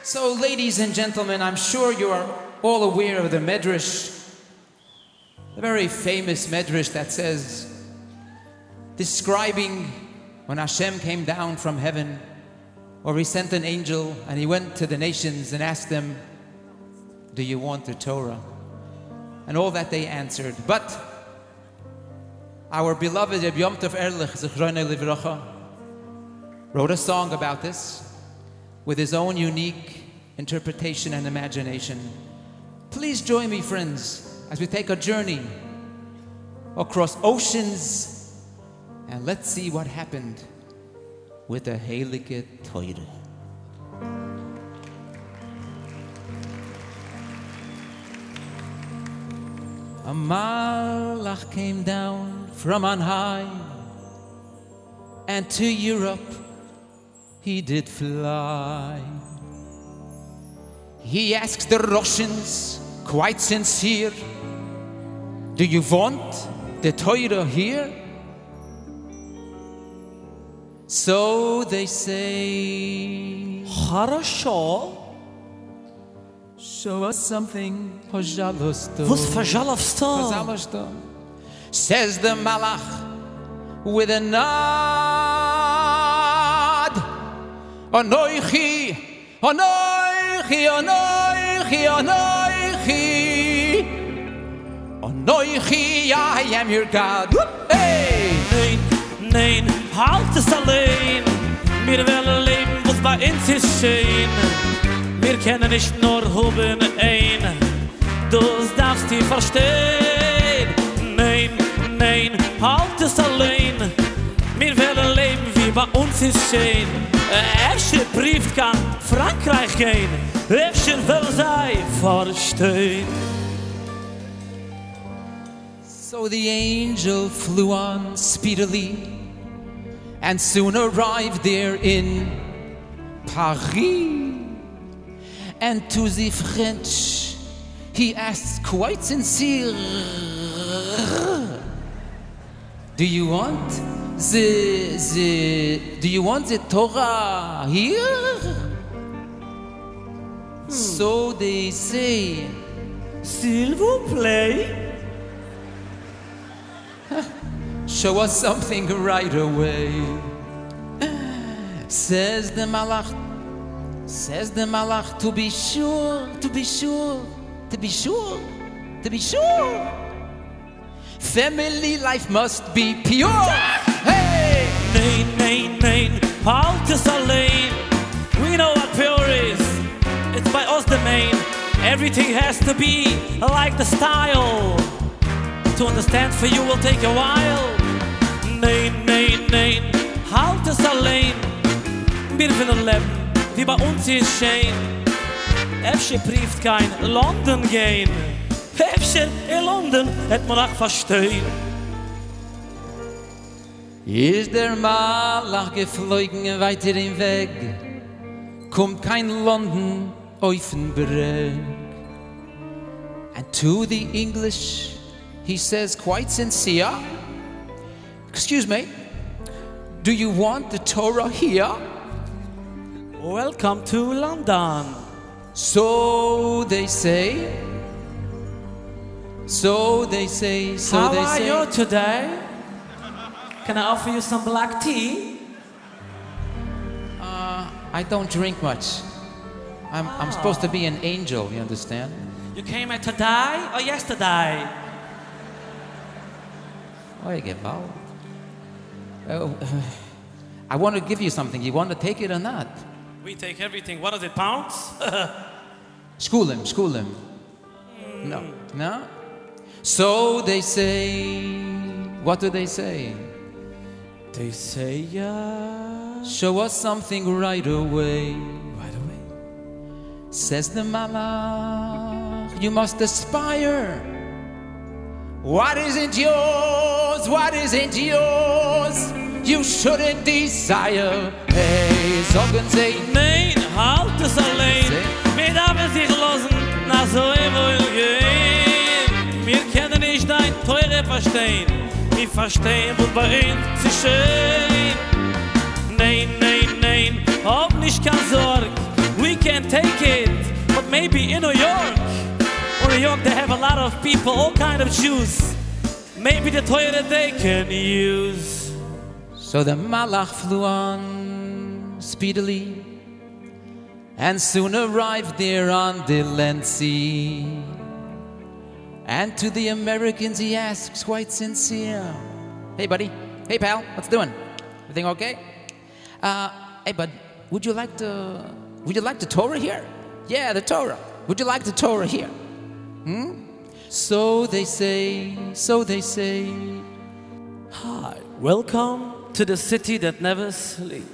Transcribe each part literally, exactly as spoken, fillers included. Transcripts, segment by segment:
So, ladies and gentlemen, I'm sure you are all aware of the Medrash, the very famous Medrash that says, describing when Hashem came down from heaven, or he sent an angel and he went to the nations and asked them, do you want the Torah? And all that they answered. But our beloved Reb Yom Tov Ehrlich, Zichrono Livracha, wrote a song about this with his own unique interpretation and imagination. Please join me, friends, as we take a journey across oceans, and let's see what happened with the Heilige Torah. A malach came down from on high, and to Europe he did fly. He asked the Russians, quite sincere, do you want the Torah here? So they say, Хорошо. Show us something, пожалуйста. Was пожалуйста? Пожалуйста. Says the malach with a nod. Anoichi, anoichi, anoichi, anoichi. Anoichi, I am your God. Hey! Nein, nein, halt es allein. Wir wollen leben, was bei uns ist schön. Wir kennen nicht nur Huben ein. Du darfst die verstehen. Nein, nein, halt es allein. Wir wollen leben, wie bei uns ist schön. Erste Brief kann Frankreich gehen. Erste will sei verstehen. So the angel flew on speedily and soon arrived there in Paris. And to the French he asked quite sincere, do you want the, the do you want the Torah here? Hmm. So they say, S'il vous plaît. Show us something right away. Says the malach, says the malach, to be sure, to be sure, to be sure, to be sure. Family life must be pure. Hey! Nein, nein, nein, halt es allein. We know what pure is. It's by us the main. Everything has to be like the style. To understand for you will take a while. Nein, nein, nein, halt es allein. Wir wollen leben, wie bei uns ist schön. Efter prieft kein London gehen. Efter in London het man auch verstehen. Ist der Malach geflogen weiter im Weg, kommt kein London auf den Berg. And to the English he says quite sincere, excuse me, do you want the Torah here? Welcome to London. So they say, so they say, so How they are say. you today? Can I offer you some black tea? Uh, I don't drink much. I'm, I'm supposed to be an angel, you understand? You came here today or yesterday? Oh, you get bold. Oh, uh, I want to give you something. You want to take it or not? We take everything. What is it, pounds? School him, school him. Mm. No, no. So they say, what do they say? They say, yeah. Show us something right away. Right away. Says the malach, you must aspire. What isn't yours? What isn't yours? You shouldn't desire. Hey, sagen sie. Nein, halt es allein. Wir haben sich losen, na so wohl gehen. Wir können nicht dein Teure verstehen. Wir verstehen, wo bei uns ist schön. Nein, nein, nein, hab nicht keine Sorge. We can't take it. But maybe in New York, or New York they have a lot of people, all kind of Jews. Maybe the toilet they can use. So the Malach flew on speedily and soon arrived there on the land sea. And to the Americans he asks quite sincere, "Hey buddy, hey pal, what's doing? Everything okay? Uh, hey bud, would you like to, would you like the Torah here? Yeah, the Torah. Would you like the Torah here? Hmm? So they say, so they say. Hi, welcome to the city that never sleeps.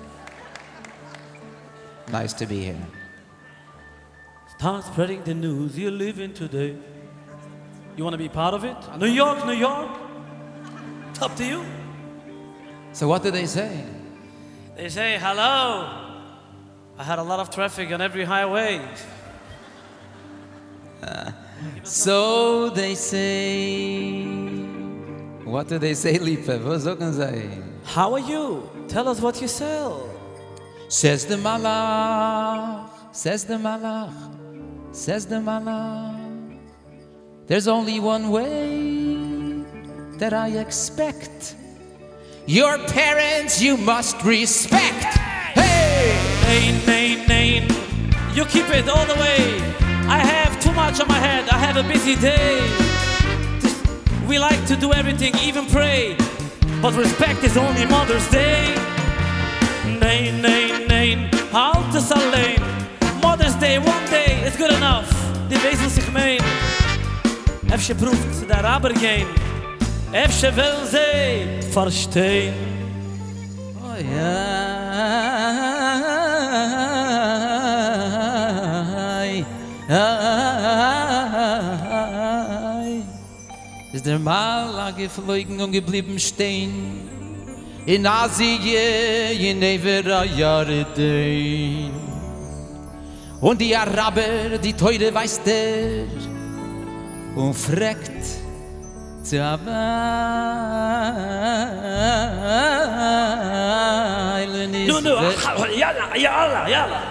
Nice to be here. Start spreading the news you live in today. You want to be part of it? New York, New York. It's up to you. So what do they say? They say, hello. I had a lot of traffic on every highway. Uh, so they say. What do they say, Lipa? Was sagen sie? How are you? Tell us what you sell. Says the Malach, says the Malach, says the Malach. There's only one way that I expect. Your parents you must respect. Hey! Nain, nain, nain. You keep it all the way. I have too much on my head. I have a busy day. We like to do everything, even pray. But respect is only Mother's Day. Nain, nain, nain. Halt es allein. Mother's Day, one day is good enough. Die wezen sich mein. Efsche proeft daar aber gehen. Efsche will sie verstehen. Oh ja. Ist der Malach geflogen und geblieben stehen in Asien, in Evera Yarden. Und die Araber, die Teure weiß der und fragt zu weilen ist. Nu, nu, yalla, yalla, yalla.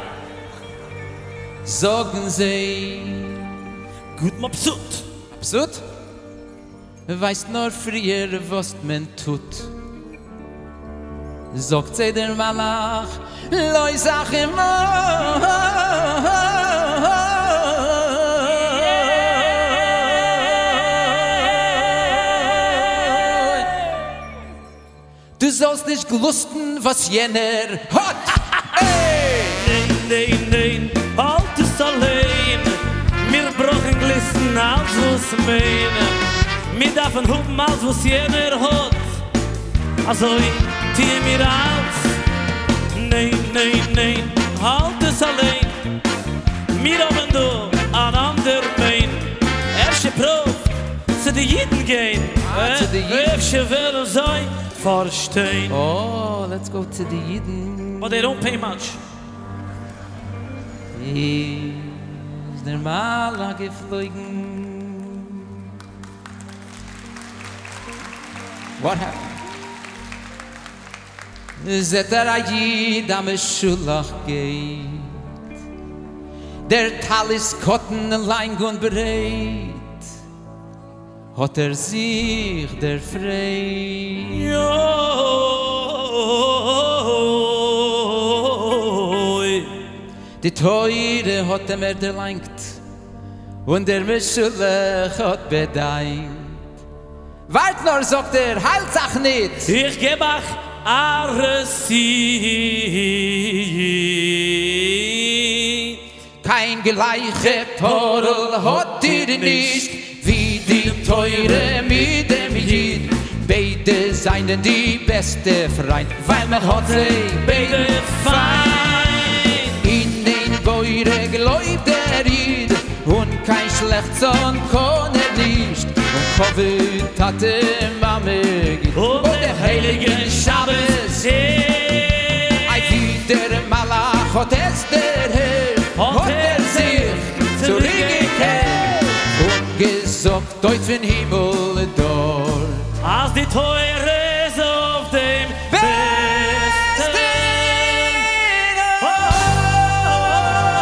Sagen sie, gut mabsut. Absurd? Weißt nur früher, was man tut. Sagt sie der Malach, loi sag immer. Du sollst nicht gelusten, was jener hat. Hey! Nein, nein, nein, halt es allein. Wir brauchen glisten, als was meinen. Wir dürfen hupen, als was jener hat. Also ich tue mir aus. Nein, nein, nein, halt es allein. Wir haben du an ander mein. Erste Prof, zu den Jiden gehen. Ah, zu den Jiden. Erste will sein, verstehen. Oh, let's go to the Yidden. But they don't pay much. Ist der Malach geflogen. What happened? Zet er a Yid am Schulach geht. Der Talis Kotten lang und breit. Hat er sich der frei. Die Teure hat er mir erlangt und der Mischulach hat bedeint. Wart nur, sagt er, heilt sach nicht. Ich geb ach Arsi. Kein gleiche Torel hat ihr nicht, wie die Teure mit dem Jid. Beide seien die beste Freund, weil man hat sie beide fein. In den Beure gläubt der Jid und kein Schlechtson kann er nicht. Und Covid hatte Mame geht und der Heiligen Schabes. Ein wieder Malach hat es der Herr, hat er sich zurückgekehrt und gesagt, Deutsch von Himmel dort. Als die Teure ist auf dem Besten.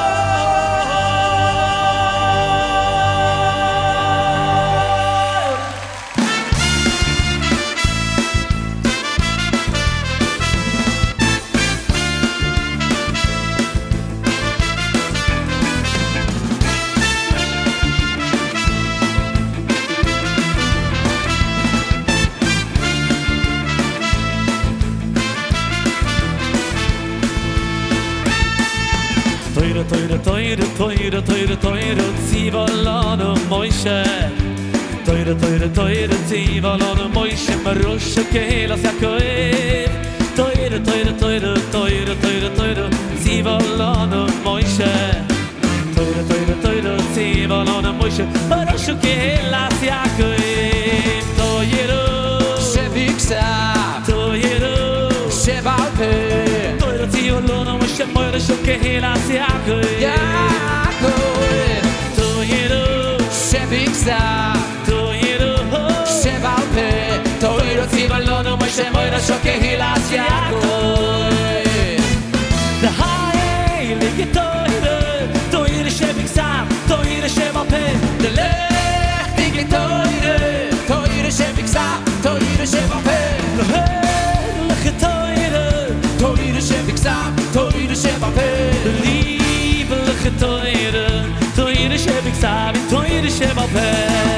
Toire, toire, toire, toire, toire, toire, Tzivalanu Moshe. Toire, toire, toire, Tzivalanu Moshe, Marusha Kehilas Yaakov. Toire, toire, toire, toire, toire, toire, Tzivalanu Moshe. Toire, toire, toire, Tzivalanu Moshe, Marusha Kehilas Yaakov. Toire, שבכתב, toire, שבעל פה, toire, Tzivalanu Moshe, Marusha Kehilas Yaakov. יעקב, שבכתב, שבעל פה, תוריד ציבלנו משה מוירה שוקהילס יעקב. The heilige Teure, Teure שבכתב, Teure שבעל פה. The lechtige Teure, Teure שבכתב, Teure שבעל פה. The heilige Teure, Teure שבכתב, Teure שבעל פה. The liebliche Teure, Teure שבכתב, Teure שבעל פה.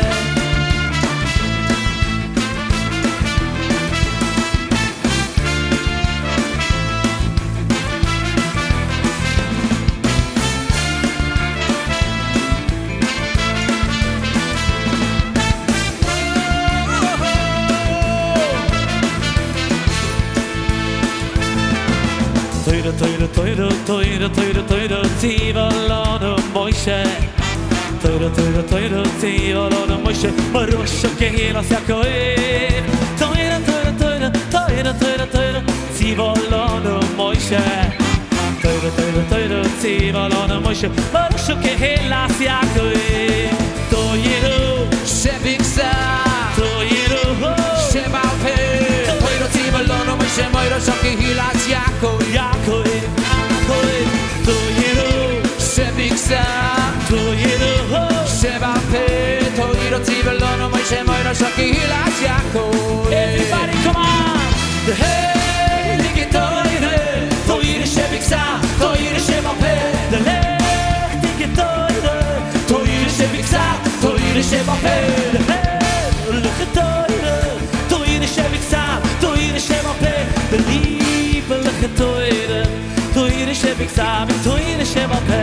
Toire, toire, toire, toire, toire, toire, Tzivalanu Moshe. Toire, toire, toire, Tzivalanu Moshe, Marusha Kehilas Yaakov. Toire, toire, toire, toire, toire, toire, Tzivalanu Moshe. Toire, toire, toire, Tzivalanu Moshe, Marusha Kehilas Yaakov. Toire, שבכתב, toire, שבעל פה, תוריד ציבלנו משה מוירה שוקהילס יעקב. Yaakov, Yaakov, toire, שבכתב, toire, שבעל פה, תוריד ציבלנו משה מוירה שוקהילס יעקב. Everybody come on! The heilige Teure, Teure שבכתב, Teure שבעל פה. The lechtige Teure, Teure שבכתב, Teure שבעל פה. The heilige Teure, Teure שבכתב, Teure שבעל פה. The liebliche Teure, Teure שבכתב, Teure שבעל פה.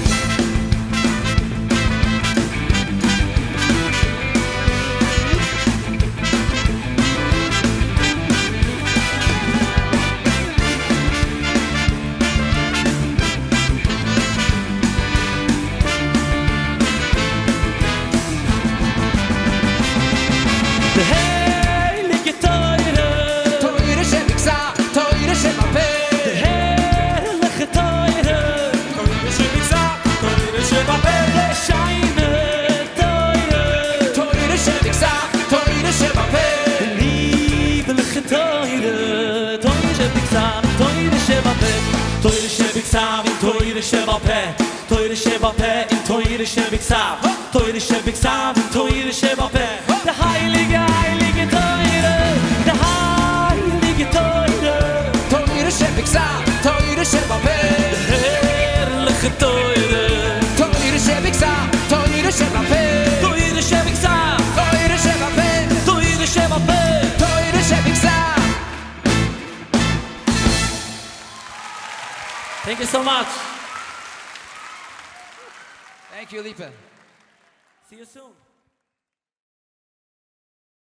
The heilige Teure, Teure שבכתב, Teure שבעל פה. the heilige Teure, Teure שבכתב, Teure שבעל פה. the scheine Teure, Teure שבכתב, Teure שבעל פה. the liebliche Teure, Teure שבכתב, Teure שבעל פה. Teure שבכתב, Teure שבעל פה. Teure שבעל פה, Teure שבכתב. Teure שבכתב, Teure שבעל פה. The heilige, heilige Teure, the heilige Teure, Teure שבכתב, Teure שבעל פה. herrliche Teure, Teure שבכתב, Teure שבעל פה. Teure שבכתב, Teure שבעל פה. Teure שבעל פה. Teure שבכתב. Thank you so much. Thank you, Lipa. See you soon.